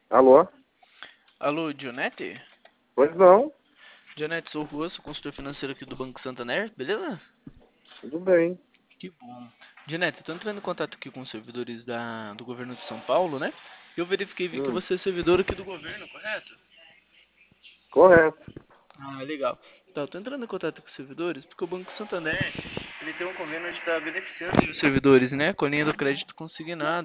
Alô? Alô, Dionete? Pois não, Dionete, sou o Rua, sou consultor financeiro aqui do Banco Santander, beleza? tudo bem. Que bom. Dionete, estou entrando em contato aqui com os servidores do governo de São Paulo, né? Eu verifiquei e vi que Hum, você é servidor aqui do governo, correto? correto. Ah, legal. Então, estou entrando em contato com os servidores porque o Banco Santander, ele tem um convênio onde está beneficiando os servidores, né? Com a linha do crédito consignado.